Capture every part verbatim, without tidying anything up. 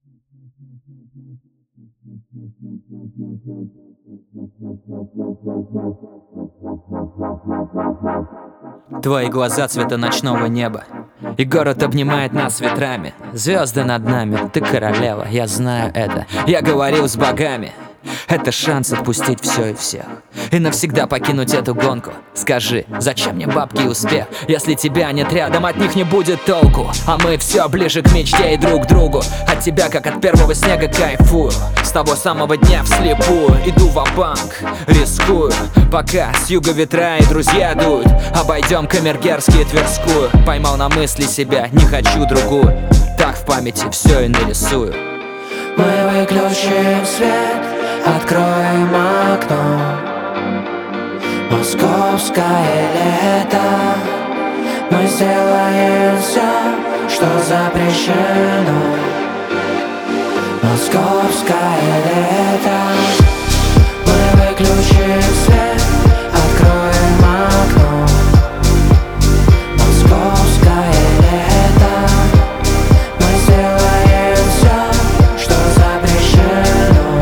Твои глаза цвета ночного неба, и город обнимает нас ветрами. Звезды над нами, ты королева, я знаю это. Я говорил с богами. Это шанс отпустить все и всех и навсегда покинуть эту гонку. Скажи, зачем мне бабки и успех, если тебя нет рядом, от них не будет толку. А мы все ближе к мечте и друг к другу. От тебя, как от первого снега, кайфую. С того самого дня вслепую иду ва-банк, рискую. Пока с юга ветра и друзья дуют, обойдем Камергерский и Тверскую. Поймал на мысли себя, не хочу другую. Так в памяти все и нарисую. Мы выключим свет, откроем окно. Московское лето. Мы сделаем все, что запрещено. Московское лето. Мы выключим свет, откроем окно. Московское лето. Мы сделаем все, что запрещено.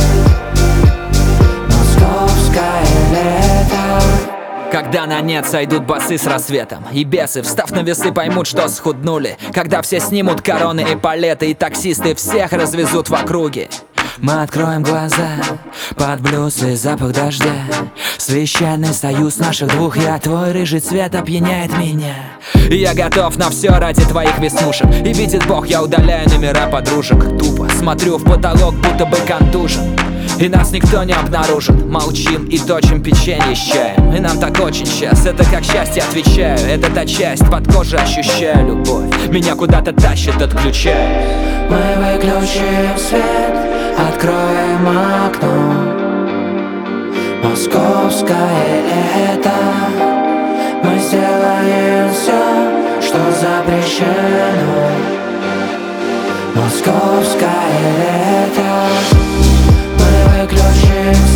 Московское лето. Когда на нет сойдут басы с рассветом, и бесы, встав на весы, поймут, что схуднули. Когда все снимут короны и палеты, и таксисты всех развезут в округе. Мы откроем глаза под блюз и запах дождя. Священный союз наших двух я, твой рыжий цвет опьяняет меня. И я готов на все ради твоих веснушек. И видит Бог, я удаляю номера подружек. Тупо смотрю в потолок, будто бы контужен. И нас никто не обнаружит. Молчим и точим печенье с чаем. И нам так очень сейчас, это как счастье, отвечаю. Это та часть, под кожей ощущаю любовь. Меня куда-то тащит, отключаю. Мы выключим свет, откроем окно. Московское лето. Мы сделаем все, что запрещено. Московское лето. Мы выключим